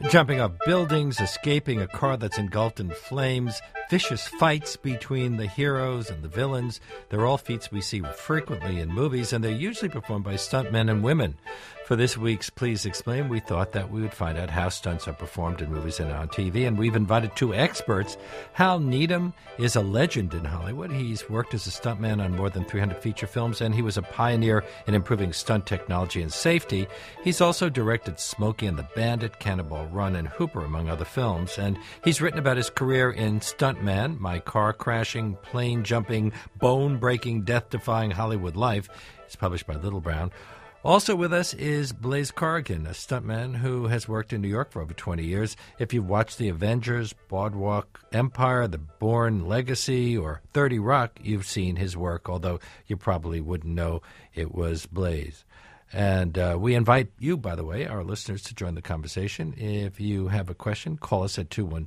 Jumping off buildings, escaping a car that's engulfed in flames, vicious fights between the heroes and the villains. They're all feats we see frequently in movies, and they're usually performed by stuntmen and women. For this week's Please Explain, we thought that we would find out how stunts are performed in movies and on TV, and we've invited two experts. Hal Needham is a legend in Hollywood. He's worked as a stuntman on more than 300 feature films, and he was a pioneer in improving stunt technology and safety. He's also directed Smokey and the Bandit, Cannonball Run, and Hooper, among other films, and he's written about his career in Stuntman, My Car-Crashing, Plane-Jumping, Bone-Breaking, Death-Defying Hollywood Life. It's published by Little Brown. Also with us is Blaise Corrigan, a stuntman who has worked in New York for over 20 years. If you've watched The Avengers, Boardwalk Empire, The Bourne Legacy, or 30 Rock, you've seen his work, although you probably wouldn't know it was Blaise. And we invite you, by the way, our listeners, to join the conversation. If you have a question, call us at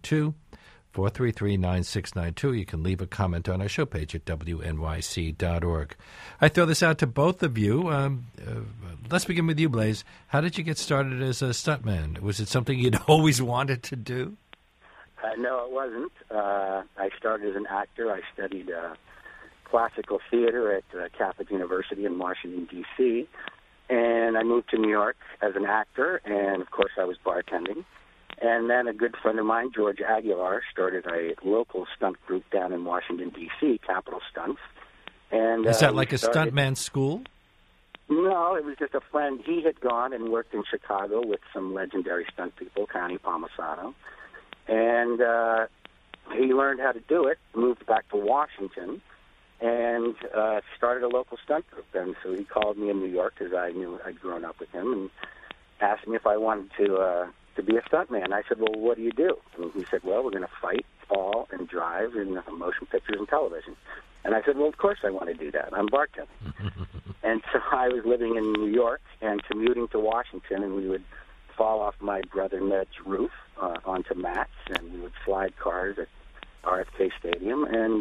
212-433-9692. You can leave a comment on our show page at wnyc.org. I throw this out to both of you. Let's begin with you, Blaise. How did you get started as a stuntman? Was it something you'd always wanted to do? No, it wasn't. I started as an actor. I studied classical theater at Catholic University in Washington, D.C., and I moved to New York as an actor, and, of course, I was bartending. And then a good friend of mine, George Aguilar, started a local stunt group down in Washington, D.C., Capital Stunts. And is that like a stuntman school? No, it was just a friend. He had gone and worked in Chicago with some legendary stunt people, Connie Palmisano. And he learned how to do it, moved back to Washington, and started a local stunt group. And so he called me in New York, because I knew I'd grown up with him, and asked me if I wanted to be a stuntman. I said, well, what do you do? And he said, well, we're going to fight, fall, and drive in motion pictures and television. And I said, well, of course I want to do that. I'm bartending. And so I was living in New York and commuting to Washington, and we would fall off my brother Ned's roof onto mats, and we would slide cars at RFK Stadium, and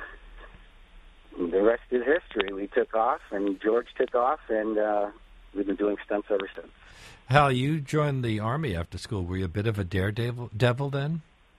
the rest is history. We took off, and George took off, and we've been doing stunts ever since. Hal, you joined the Army after school. Were you a bit of a daredevil then?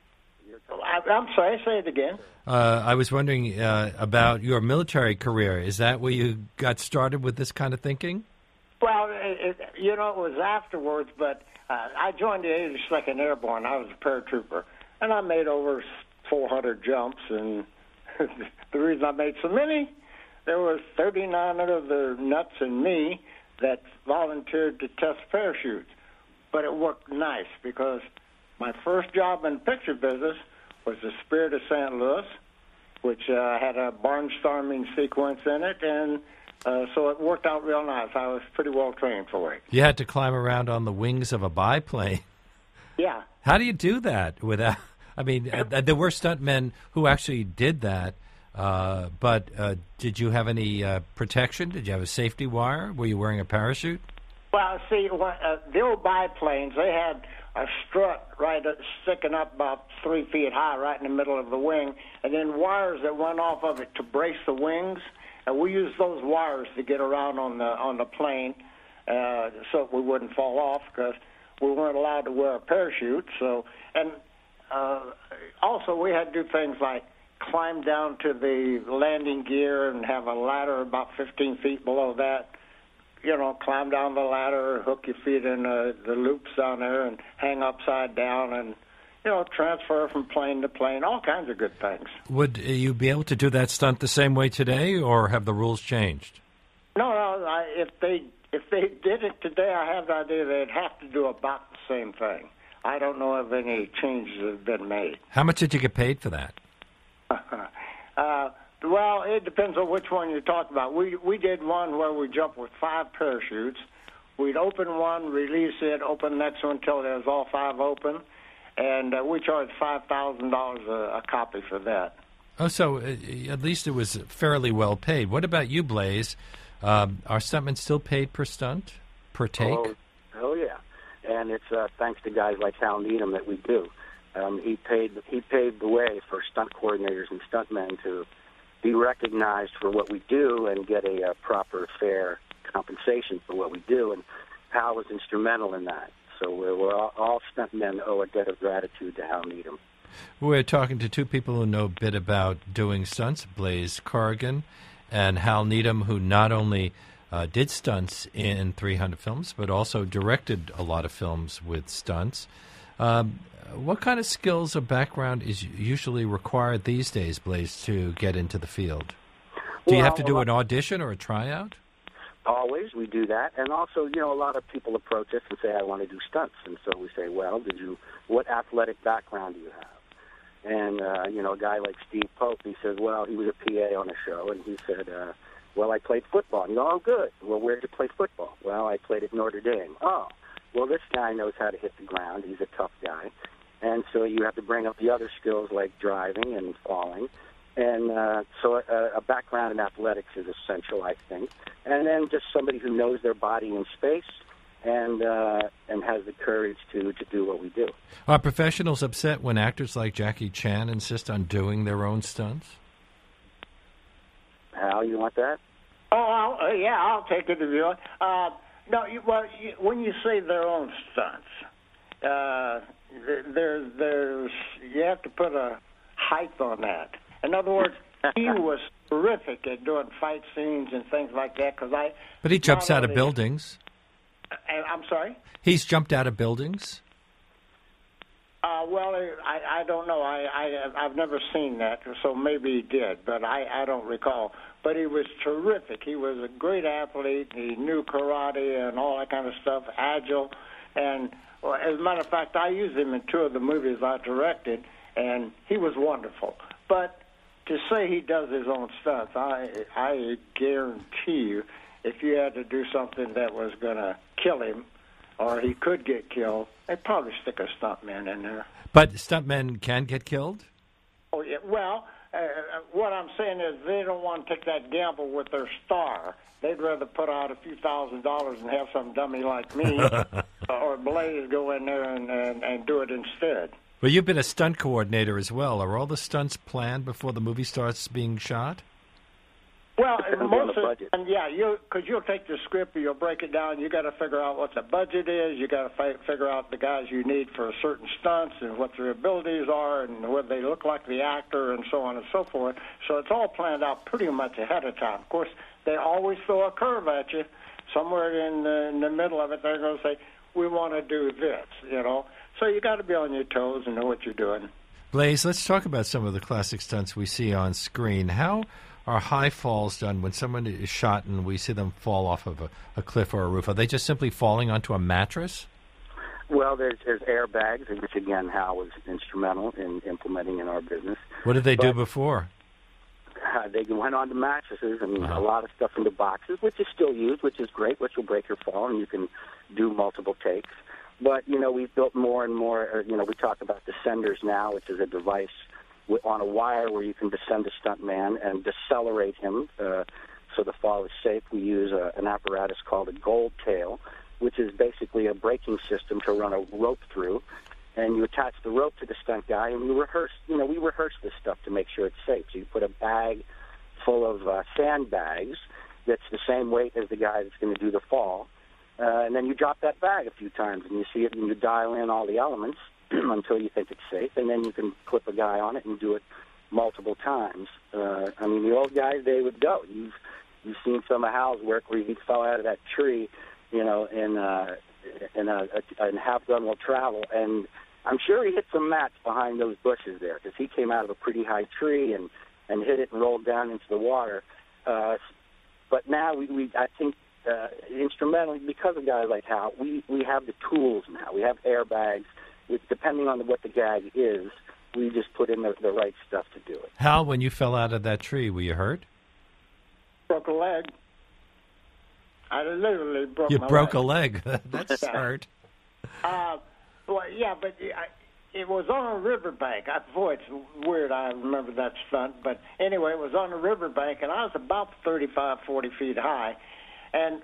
I'm sorry, say it again. I was wondering about your military career. Is that where you got started with this kind of thinking? Well, it was afterwards, but I joined the 82nd Airborne. I was a paratrooper, and I made over 400 jumps, and the reason I made so many, there was 39 of the nuts in me that volunteered to test parachutes. But it worked nice, because my first job in the picture business was the Spirit of St. Louis, which had a barnstorming sequence in it, and so it worked out real nice. I was pretty well trained for it. You had to climb around on the wings of a biplane. Yeah. How do you do that without... I mean, there were stuntmen who actually did that, but did you have any protection? Did you have a safety wire? Were you wearing a parachute? Well, see, the old biplanes, they had a strut sticking up about 3 feet high right in the middle of the wing, and then wires that went off of it to brace the wings. And we used those wires to get around on the plane so we wouldn't fall off, because we weren't allowed to wear a parachute. So, and also we had to do things like climb down to the landing gear and have a ladder about 15 feet below that. Climb down the ladder, hook your feet in the loops down there, and hang upside down, and transfer from plane to plane, all kinds of good things. Would you be able to do that stunt the same way today, or have the rules changed? No. If they did it today, I have the idea they'd have to do about the same thing. I don't know if any changes have been made. How much did you get paid for that? Well, it depends on which one you're talking about. We did one where we jumped with 5 parachutes. We'd open one, release it, open the next one until there was all 5 open, and we charged $5,000 a copy for that. Oh, so at least it was fairly well paid. What about you, Blaise? Are stuntmen still paid per stunt, per take? Oh yeah, and it's thanks to guys like Hal Needham that we do. He paved the way for stunt coordinators and stuntmen to be recognized for what we do and get a proper, fair compensation for what we do, and Hal was instrumental in that. So all stuntmen owe a debt of gratitude to Hal Needham. We're talking to two people who know a bit about doing stunts, Blaze Corrigan and Hal Needham, who not only did stunts in 300 films, but also directed a lot of films with stunts. What kind of skills or background is usually required these days, Blaze, to get into the field? Do you have to do an audition or a tryout? Always, we do that. And also, a lot of people approach us and say, I want to do stunts. And so we say, well, what athletic background do you have? And, a guy like Steve Pope, he says, well, he was a PA on a show, and he said, well, I played football. And you go, oh, good. Well, where did you play football? Well, I played at Notre Dame. Oh, well, this guy knows how to hit the ground. He's a tough guy. And so you have to bring up the other skills like driving and falling. And so a background in athletics is essential, I think. And then just somebody who knows their body in space and has the courage to do what we do. Are professionals upset when actors like Jackie Chan insist on doing their own stunts? Hal, you want that? Oh, I'll take it if you want. When you say their own stunts, there's you have to put a height on that. In other words, he was terrific at doing fight scenes and things like that. But he jumps out of buildings. I'm sorry? He's jumped out of buildings? I don't know. I've never seen that, so maybe he did, but I don't recall. But he was terrific. He was a great athlete. He knew karate and all that kind of stuff, agile. And as a matter of fact, I used him in 2 of the movies I directed, and he was wonderful. But to say he does his own stunts, I guarantee you, if you had to do something that was going to kill him, or he could get killed, they'd probably stick a stuntman in there. But stuntmen can get killed? Oh, yeah. Well, what I'm saying is they don't want to take that gamble with their star. They'd rather put out a few $1,000s and have some dummy like me or Blaze go in there and do it instead. Well, you've been a stunt coordinator as well. Are all the stunts planned before the movie starts being shot? Well, most of it, because you'll take the script and you'll break it down. You got to figure out what the budget is. You got to figure out the guys you need for certain stunts and what their abilities are and whether they look like the actor and so on and so forth. So it's all planned out pretty much ahead of time. Of course, they always throw a curve at you. Somewhere in the middle of it, they're going to say, "We want to do this," So you got to be on your toes and know what you're doing. Blaze, let's talk about some of the classic stunts we see on screen. How are high falls done when someone is shot and we see them fall off of a cliff or a roof? Are they just simply falling onto a mattress? Well, there's airbags, which, again, Hal was instrumental in implementing in our business. What did they do before? They went onto mattresses and a lot of stuff into boxes, which is still used, which is great, which will break your fall, and you can do multiple takes. But, we've built more and more, we talk about descenders now, which is a device on a wire where you can descend a stuntman and decelerate him so the fall is safe. We use an apparatus called a gold tail, which is basically a braking system to run a rope through. And you attach the rope to the stunt guy, and we rehearse this stuff to make sure it's safe. So you put a bag full of sandbags that's the same weight as the guy that's going to do the fall. And then you drop that bag a few times, and you see it, and you dial in all the elements until you think it's safe, and then you can clip a guy on it and do it multiple times. The old guys, they would go. You've seen some of Hal's work where he fell out of that tree, and Half Gun Will Travel, and I'm sure he hit some mats behind those bushes there because he came out of a pretty high tree and hit it and rolled down into the water. But now I think instrumentally, because of guys like Hal, we have the tools now. We have airbags. Depending on what the gag is, we just put in the right stuff to do it. Hal, when you fell out of that tree, were you hurt? Broke a leg. I literally broke my leg. You broke a leg. That's hurt. It was on a riverbank. Boy, it's weird I remember that stunt. But anyway, it was on a riverbank, and I was about 35, 40 feet high. And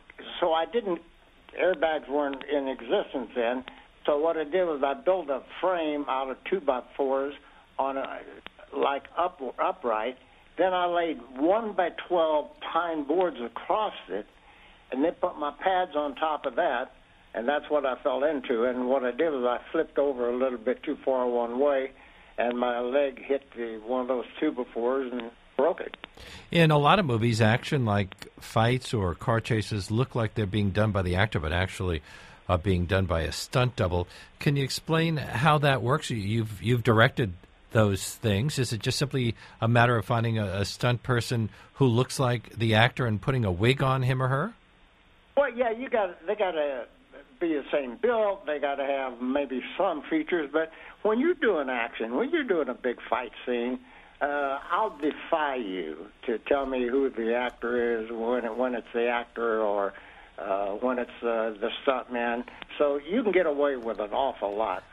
airbags weren't in existence then. So what I did was I built a frame out of 2x4s on upright. Then I laid 1x12 pine boards across it, and then put my pads on top of that. And that's what I fell into. And what I did was I flipped over a little bit too far one way, and my leg hit one of those 2x4s and broke it. In a lot of movies, action like fights or car chases look like they're being done by the actor, but actually being done by a stunt double. Can you explain how that works? You've directed those things. Is it just simply a matter of finding a stunt person who looks like the actor and putting a wig on him or her? Well, yeah, they got to be the same build. They got to have maybe some features. But when you're doing action, when you're doing a big fight scene, I'll defy you to tell me who the actor is when it's the actor or when it's the stuntman. So you can get away with an awful lot.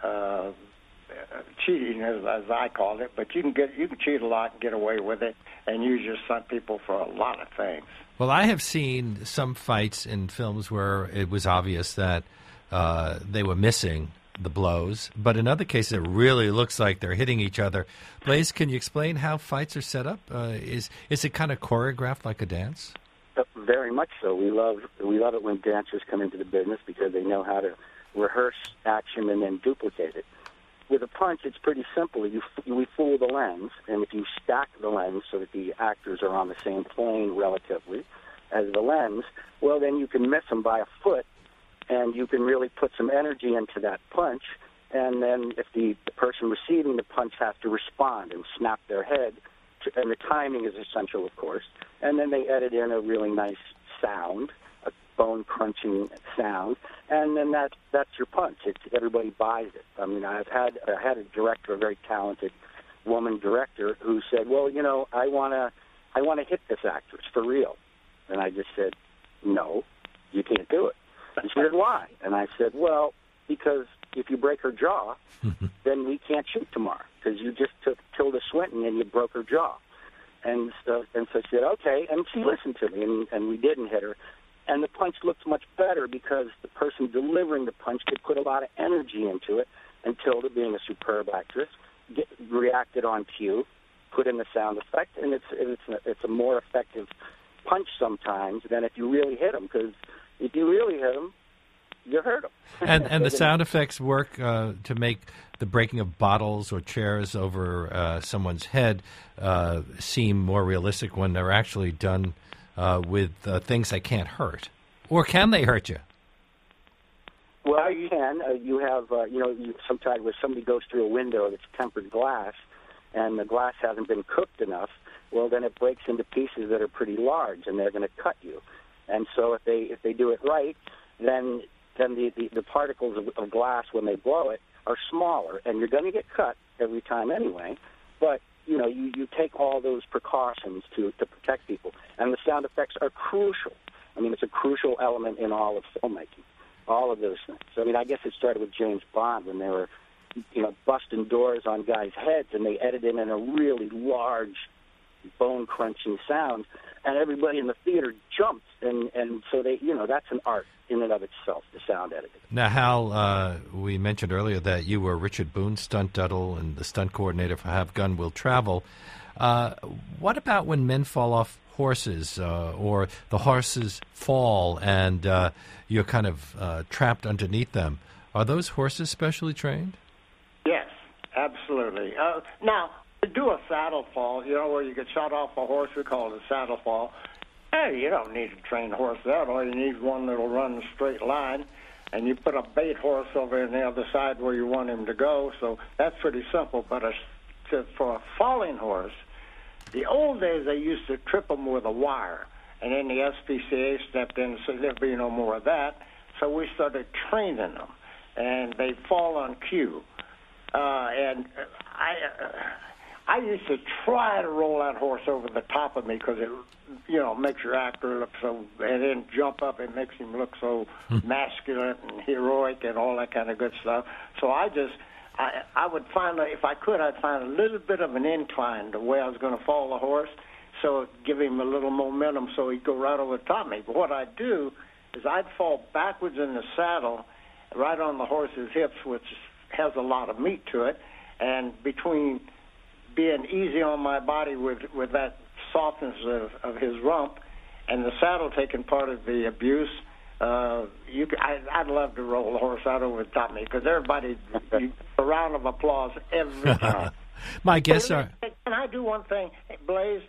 Cheating, as I call it, but you can cheat a lot and get away with it, and use your stunt people for a lot of things. Well, I have seen some fights in films where it was obvious that they were missing the blows, but in other cases it really looks like they're hitting each other. Blaze, can you explain how fights are set up? Is it kind of choreographed like a dance? Very much so. We love it when dancers come into the business because they know how to rehearse action and then duplicate it. With a punch, it's pretty simple. We fool the lens, and if you stack the lens so that the actors are on the same plane relatively as the lens, well, then you can miss them by a foot, and you can really put some energy into that punch. And then if the person receiving the punch has to respond and snap their head, and the timing is essential, of course, and then they edit in a really nice sound, a bone-crunching sound, and then that's your punch. Everybody buys it. I mean, I had a director, a very talented woman director, who said, "Well, I want to hit this actress for real," and I just said, "No, you can't do it." And she said, "Why?" And I said, "Well, because if you break her jaw, then we can't shoot tomorrow because you just took Tilda Swinton and you broke her jaw." And so she said, "Okay," and she listened to me, and we didn't hit her. And the punch looked much better because the person delivering the punch could put a lot of energy into it, and Tilda, being a superb actress, reacted on cue, put in the sound effect, and it's a more effective punch sometimes than if you really hit them, because if you really hit them, you hurt them. And the sound effects work to make the breaking of bottles or chairs over someone's head seem more realistic when they're actually done with things that can't hurt. Or can they hurt you? Well, you can. You have, sometimes when somebody goes through a window that's tempered glass and the glass hasn't been cooked enough, well, then it breaks into pieces that are pretty large, and they're going to cut you. And so if they do it right, then the particles of glass, when they blow it, are smaller, and you're going to get cut every time anyway. But you take all those precautions to protect people, and the sound effects are crucial. I mean, it's a crucial element in all of filmmaking, all of those things. So, I mean, I guess it started with James Bond when they were, busting doors on guys' heads, and they edited in a really large, bone-crunching sound, and everybody in the theater jumped, and so they, that's an art in and of itself, the sound editing. Now, Hal, we mentioned earlier that you were Richard Boone's stunt double and the stunt coordinator for Have Gun Will Travel. What about when men fall off horses or the horses fall and you're kind of trapped underneath them? Are those horses specially trained? Yes, absolutely. Now, to do a saddle fall, where you get shot off a horse, we call it a saddle fall. Hey, you don't need to train a horse that. All you need is one that'll run in a straight line, and you put a bait horse over on the other side where you want him to go. So that's pretty simple. But for a falling horse, the old days they used to trip them with a wire, and then the SPCA stepped in and said there'd be no more of that. So we started training them, and they fall on cue. And I used to try to roll that horse over the top of me because it, makes your actor look so, and then jump up, it makes him look so masculine and heroic and all that kind of good stuff. So I would find, if I could, I'd find a little bit of an incline the way I was going to fall the horse, so it'd give him a little momentum so he'd go right over the top of me. But what I'd do is I'd fall backwards in the saddle right on the horse's hips, which has a lot of meat to it, and between being easy on my body with that softness of his rump and the saddle taking part of the abuse, I'd love to roll a horse out over the top of me because everybody, a round of applause every time. My guests are... Can I do one thing? Blaze,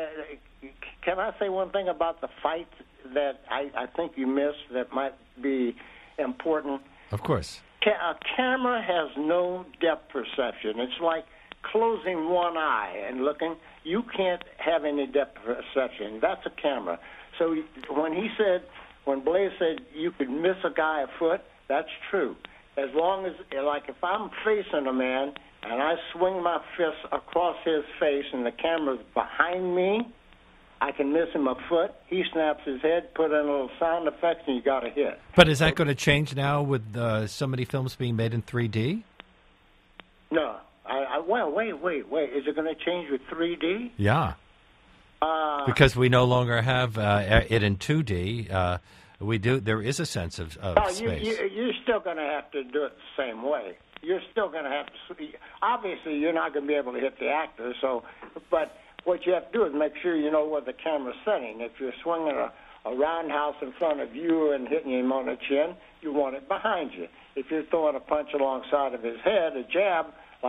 can I say one thing about the fight that I think you missed that might be important? Of course. A camera has no depth perception. It's like closing one eye and looking. You can't have any depth perception. That's a camera. So when Blaze said you could miss a guy a foot, that's true. As long as, like, if I'm facing a man and I swing my fist across his face and the camera's behind me, I can miss him a foot. He snaps his head, put in a little sound effects, and you got a hit. But is that going to change now with so many films being made in 3D? No. Well, wait. Is it going to change with 3D? Yeah. Because we no longer have it in 2D. There is a sense of space. You're still going to have to do it the same way. You're still going to have to. Obviously, you're not going to be able to hit the actor. But what you have to do is make sure you know where the camera's setting. If you're swinging a roundhouse in front of you and hitting him on the chin, you want it behind you. If you're throwing a punch alongside of his head, a jab,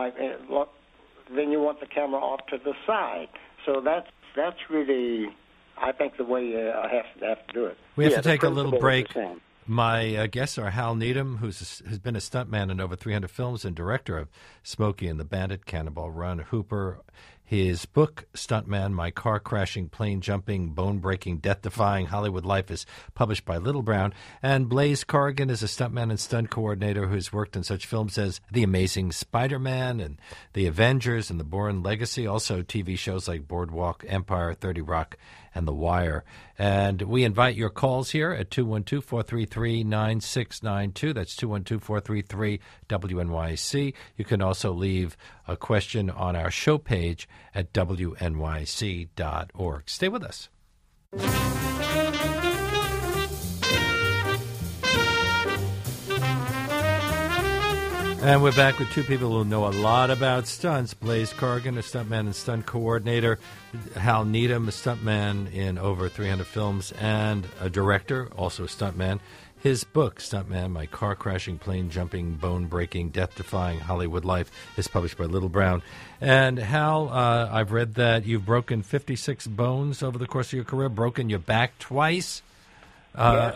then you want the camera off to the side. So that's really, I think, the way you have to do it. We have to take a little break. My guests are Hal Needham, who's been a stuntman in over 300 films and director of Smokey and the Bandit, Cannonball Run, Hooper. His book, Stuntman, My Car-Crashing, Plane-Jumping, Bone-Breaking, Death-Defying Hollywood Life, is published by Little Brown. And Blaze Corrigan is a stuntman and stunt coordinator who's worked in such films as The Amazing Spider-Man and The Avengers and The Bourne Legacy, also TV shows like Boardwalk Empire, 30 Rock, and The Wire. And we invite your calls here at 212-433-9692. That's 212-433-WNYC. You can also leave a question on our show page at WNYC.org. Stay with us. And we're back with two people who know a lot about stunts. Blaze Corrigan, a stuntman and stunt coordinator. Hal Needham, a stuntman in over 300 films and a director, also a stuntman. His book, Stuntman, My Car-Crashing, Plane-Jumping, Bone-Breaking, Death-Defying Hollywood Life, is published by Little Brown. And Hal, I've read that you've broken 56 bones over the course of your career, broken your back twice. Yes.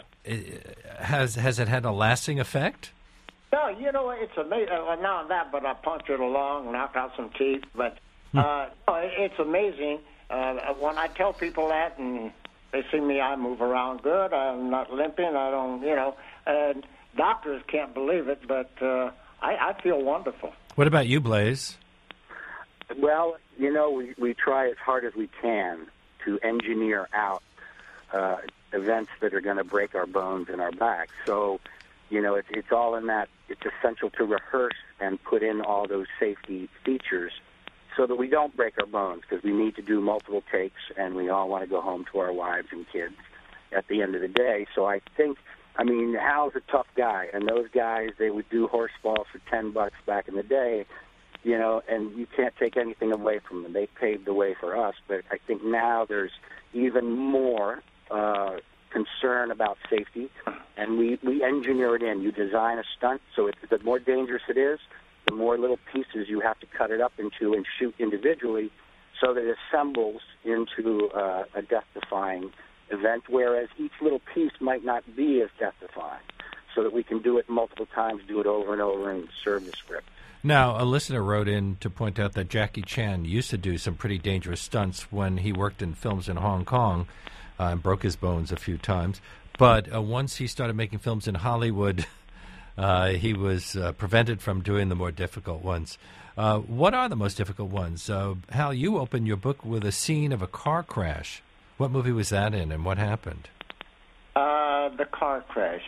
Has it had a lasting effect? No, it's amazing. Not that, but I punctured along, knocked out some teeth. But no, it's amazing. When I tell people that and they see me, I move around good. I'm not limping. I don't, and doctors can't believe it, but I feel wonderful. What about you, Blaze? Well, we try as hard as we can to engineer out events that are going to break our bones in our back. So, it's all in that. It's essential to rehearse and put in all those safety features so that we don't break our bones, because we need to do multiple takes and we all want to go home to our wives and kids at the end of the day. So I think, Hal's a tough guy, and those guys, they would do horse balls for $10 back in the day, and you can't take anything away from them. They paved the way for us, but I think now there's even more concern about safety, and we engineer it in. You design a stunt, so the more dangerous it is, the more little pieces you have to cut it up into and shoot individually so that it assembles into a death-defying event, whereas each little piece might not be as death-defying, so that we can do it multiple times, do it over and over, and serve the script. Now, a listener wrote in to point out that Jackie Chan used to do some pretty dangerous stunts when he worked in films in Hong Kong and broke his bones a few times. But once he started making films in Hollywood, he was prevented from doing the more difficult ones. What are the most difficult ones? Hal, you opened your book with a scene of a car crash. What movie was that in, and what happened? The car crash.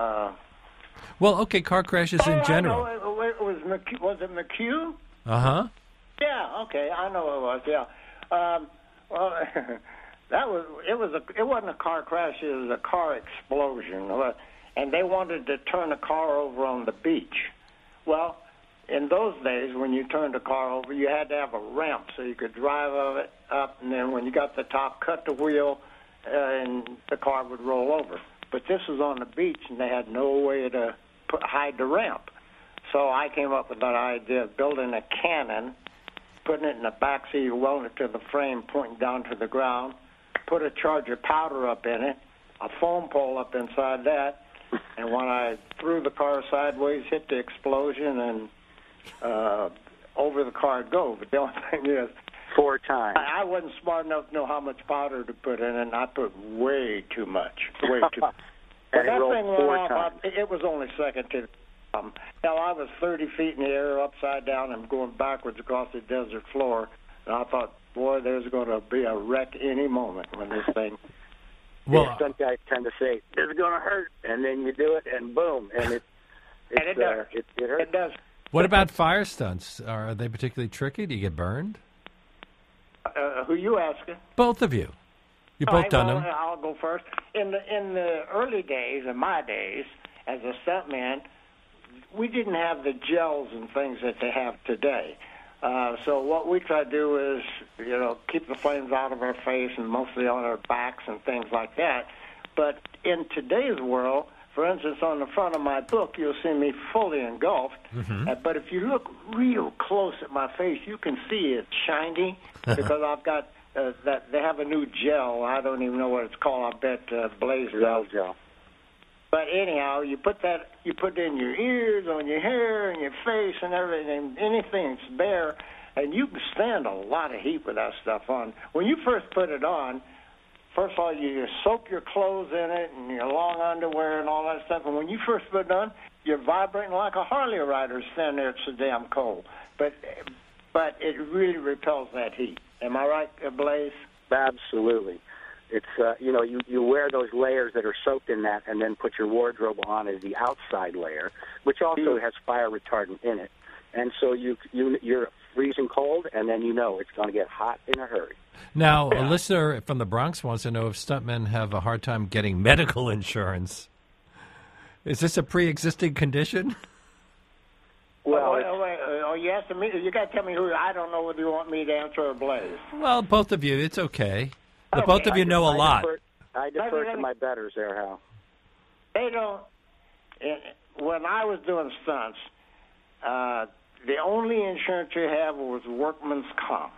Well, okay, car crashes in general. I know. It was it McHugh? Uh-huh. Yeah, okay, I know it was, yeah. Well, it wasn't a car crash, it was a car explosion. And they wanted to turn a car over on the beach. Well, in those days, when you turned a car over, you had to have a ramp so you could drive of it up, and then when you got the top, cut the wheel, and the car would roll over. But this was on the beach, and they had no way to hide the ramp. So I came up with that idea of building a cannon, putting it in the back seat, welding it to the frame, pointing down to the ground, put a charge of powder up in it, a foam pole up inside that, and when I threw the car sideways, hit the explosion, and over the car it'd go. But the only thing is, 4 times. I wasn't smart enough to know how much powder to put in, and I put way too much. Way too much. But that thing went off. It was only second to hell, I was 30 feet in the air, upside down, and going backwards across the desert floor. And I thought, boy, there's going to be a wreck any moment when this thing. Well, some guys tend to say, this is going to hurt, and then you do it, and boom, and it hurts. It does. What about fire stunts? Are they particularly tricky? Do you get burned? Who you asking? Both of you. You've both done them. I'll go first. In the early days, in my days, as a stuntman, we didn't have the gels and things that they have today. So what we try to do is, keep the flames out of our face and mostly on our backs and things like that. But in today's world, for instance, on the front of my book, you'll see me fully engulfed. Mm-hmm. But if you look real close at my face, you can see it's shiny because I've got that. They have a new gel. I don't even know what it's called. I bet Blaze does. Gel. But anyhow, you put it in your ears, on your hair, and your face, and everything. Anything that's bare, and you can stand a lot of heat with that stuff on. When you first put it on, first of all, you soak your clothes in it and your long underwear and all that stuff. And when you first put it on, you're vibrating like a Harley rider standing there. It's so damn cold. But it really repels that heat. Am I right, Blaze? Absolutely. It's you wear those layers that are soaked in that, and then put your wardrobe on as the outside layer, which also has fire retardant in it. And so you're freezing cold, and then it's going to get hot in a hurry. Now, a listener from the Bronx wants to know if stuntmen have a hard time getting medical insurance. Is this a pre-existing condition? Well, you asking me? You got to tell me who. I don't know whether you want me to answer or Blaze. Well, both of you. It's okay. The both of you know a lot. I defer to my betters there, Hal. They don't. When I was doing stunts, the only insurance you have was workman's comp.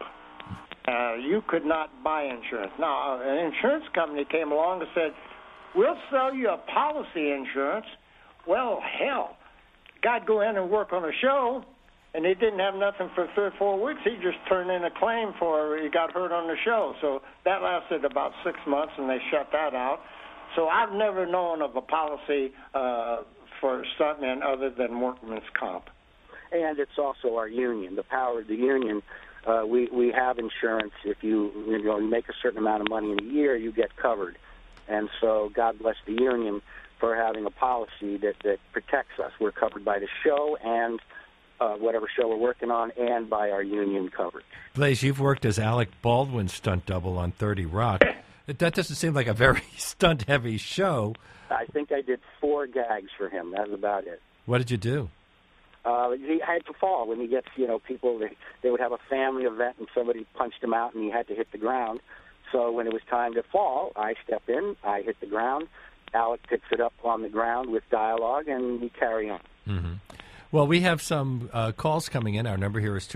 You could not buy insurance. Now, an insurance company came along and said, we'll sell you a policy insurance. Well, hell, guy'd go in and work on a show, and he didn't have nothing for 3 or 4 weeks. He just turned in a claim for he got hurt on the show. So that lasted about 6 months, and they shut that out. So I've never known of a policy for stuntmen other than workman's comp. And it's also our union, the power of the union. We have insurance. If you make a certain amount of money in a year, you get covered. And so God bless the union for having a policy that protects us. We're covered by the show and whatever show we're working on, and by our union coverage. Blaze, you've worked as Alec Baldwin's stunt double on 30 Rock. That doesn't seem like a very stunt-heavy show. I think I did 4 gags for him. That was about it. What did you do? He had to fall. When he gets, people, they would have a family event and somebody punched him out and he had to hit the ground. So when it was time to fall, I step in, I hit the ground, Alec picks it up on the ground with dialogue, and we carry on. Mm-hmm. Well, we have some calls coming in. Our number here is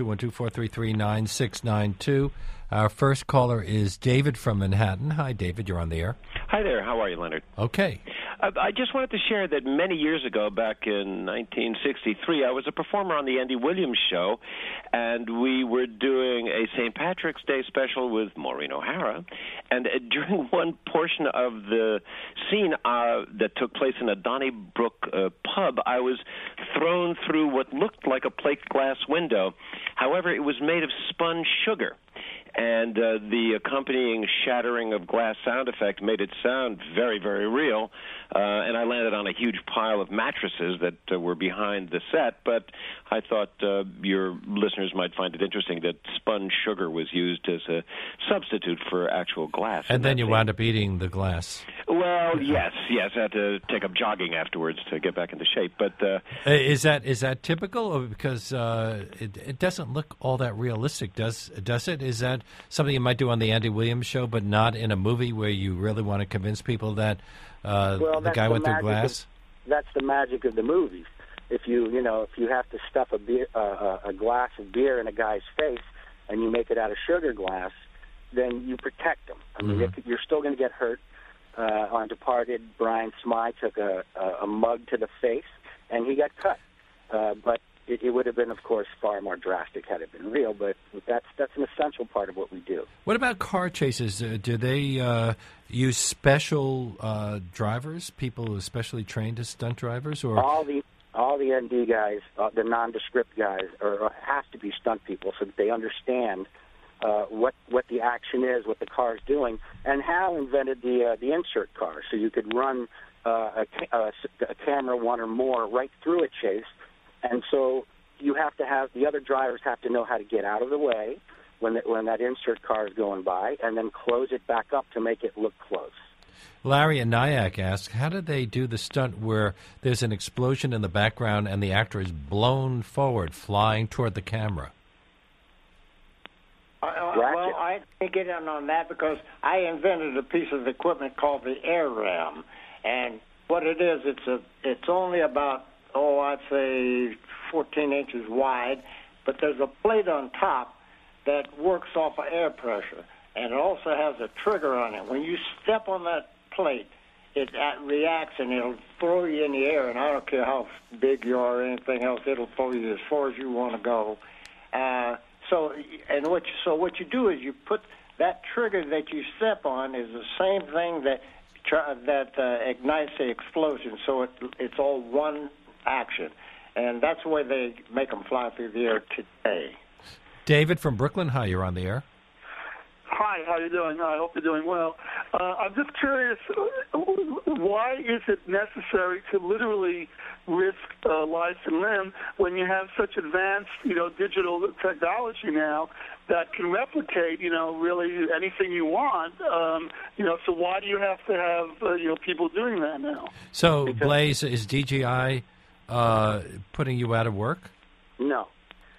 212-433-9692. Our first caller is David from Manhattan. Hi, David. You're on the air. Hi there. How are you, Leonard? Okay. I just wanted to share that many years ago, back in 1963, I was a performer on the Andy Williams Show, and we were doing a St. Patrick's Day special with Maureen O'Hara. And during one portion of the scene that took place in a Donnybrook pub, I was thrown through what looked like a plate glass window. However, it was made of spun sugar. And the accompanying shattering of glass sound effect made it sound very, very real. And I landed on a huge pile of mattresses that were behind the set. But I thought your listeners might find it interesting that spun sugar was used as a substitute for actual glass. And then you wound up eating the glass. Well, yes. I had to take up jogging afterwards to get back into shape. But is that typical? Or because it doesn't look all that realistic, does it? Is that something you might do on the Andy Williams show, but not in a movie where you really want to convince people that the guy went through glass? That's the magic of the movies. If you have to stuff a glass of beer in a guy's face and you make it out of sugar glass, then you protect him. I mean, you're still going to get hurt. On Departed, Brian Smythe took a mug to the face, and he got cut. But it would have been, of course, far more drastic had it been real. But that's an essential part of what we do. What about car chases? Do they use special drivers, people who are specially trained as stunt drivers, or all the ND guys, the nondescript guys, have to be stunt people so that they understand what the action is, what the car is doing. And Hal invented the insert car, so you could run a camera one or more right through a chase. And so you have to have the other drivers have to know how to get out of the way when that insert car is going by, and then close it back up to make it look close. Larry and Nyack ask, how do they do the stunt where there's an explosion in the background and the actor is blown forward, flying toward the camera? Well, I didn't get in on that because I invented a piece of equipment called the air ram, and what it is, it's only about I'd say 14 inches wide, but there's a plate on top that works off of air pressure, and it also has a trigger on it. When you step on that plate, it reacts and it'll throw you in the air, and I don't care how big you are or anything else, it'll throw you as far as you want to go. So what you do is you put that trigger that you step on is the same thing that ignites the explosion. So it's all one action, and that's the way they make them fly through the air today. David from Brooklyn, hi, you're on the air. Hi, how you doing? I hope you're doing well. I'm just curious, why is it necessary to literally risk life and limb when you have such advanced, digital technology now that can replicate, really anything you want? So why do you have to have, people doing that now? So, Blaze, is DJI putting you out of work? No,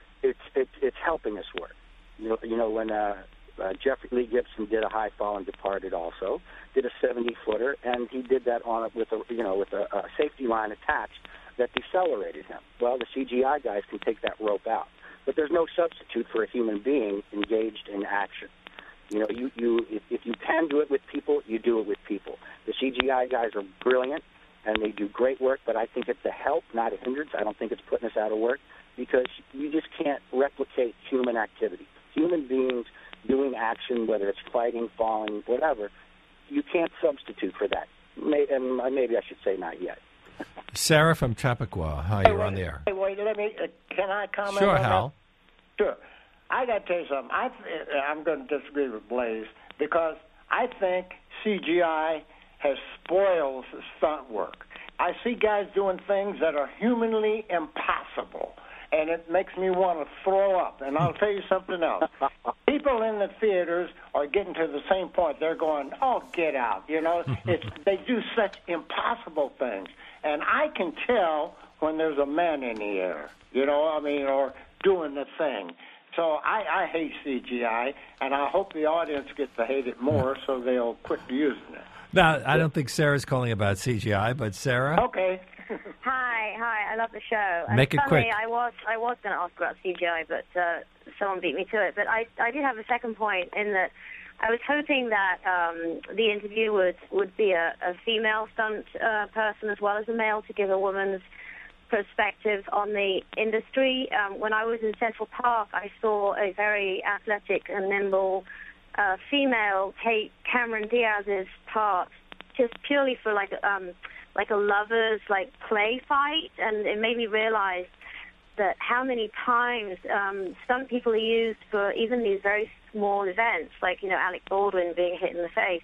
it's helping us work. When Jeffrey Lee Gibson did a high fall and Departed, also did a 70-footer, and he did that with a safety line attached that decelerated him. Well, the CGI guys can take that rope out, but there's no substitute for a human being engaged in action. If you can do it with people, you do it with people. The CGI guys are brilliant, and they do great work, but I think it's a help, not a hindrance. I don't think it's putting us out of work because you just can't replicate human activity. Human beings doing action, whether it's fighting, falling, whatever, you can't substitute for that. Maybe I should say not yet. Sarah from Chappaqua, hi, you're on the air. Wait, can I comment? Sure, on Hal. That? Sure. I got to tell you something. I'm going to disagree with Blaze because I think CGI has spoiled stunt work. I see guys doing things that are humanly impossible, and it makes me want to throw up. And I'll tell you something else. People in the theaters are getting to the same point. They're going, oh, get out. They do such impossible things. And I can tell when there's a man in the air, or doing the thing. So I hate CGI, and I hope the audience gets to hate it more so they'll quit using it. Now, I don't think Sarah's calling about CGI, but Sarah? Okay. Hi, I love the show. Make it quick. I was going to ask about CGI, but someone beat me to it. But I did have a second point in that I was hoping that the interview would be a female stunt person as well as a male to give a woman's perspective on the industry. When I was in Central Park, I saw a very athletic and nimble female take Cameron Diaz's part just purely for like a lover's play fight, and it made me realize that how many times stunt people are used for even these very small events, like Alec Baldwin being hit in the face.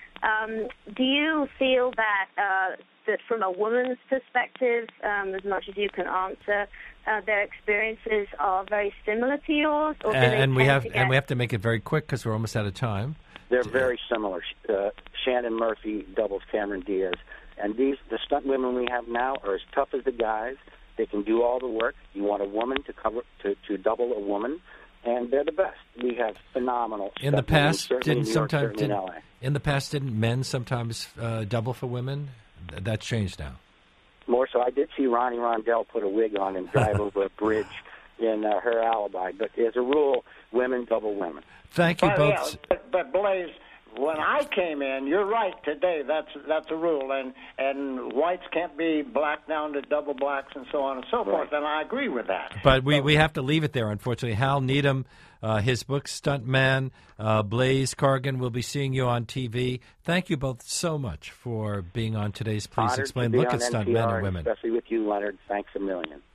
Do you feel that that from a woman's perspective, as much as you can answer, their experiences are very similar to yours? Or and we have to make it very quick because we're almost out of time. They're very similar. Shannon Murphy doubles Cameron Diaz, and the stunt women we have now are as tough as the guys. They can do all the work. You want a woman to double a woman. and they're the best. We have phenomenal. In the past, in the past didn't men sometimes double for women? That's changed now. More so. I did see Ronnie Rondell put a wig on and drive over a bridge in Her Alibi, but as a rule, women double women. Thank you both. Yeah, but Blaze, when I came in, you're right. Today, that's a rule, and whites can't be black down to double blacks and so on and so forth. And I agree with that. But we have to leave it there. Unfortunately, Hal Needham, his book Stuntman, Blaze Corrigan. We'll be seeing you on TV. Thank you both so much for being on today's Please Explain. Look at Stuntmen and Women. Especially with you, Leonard. Thanks a million.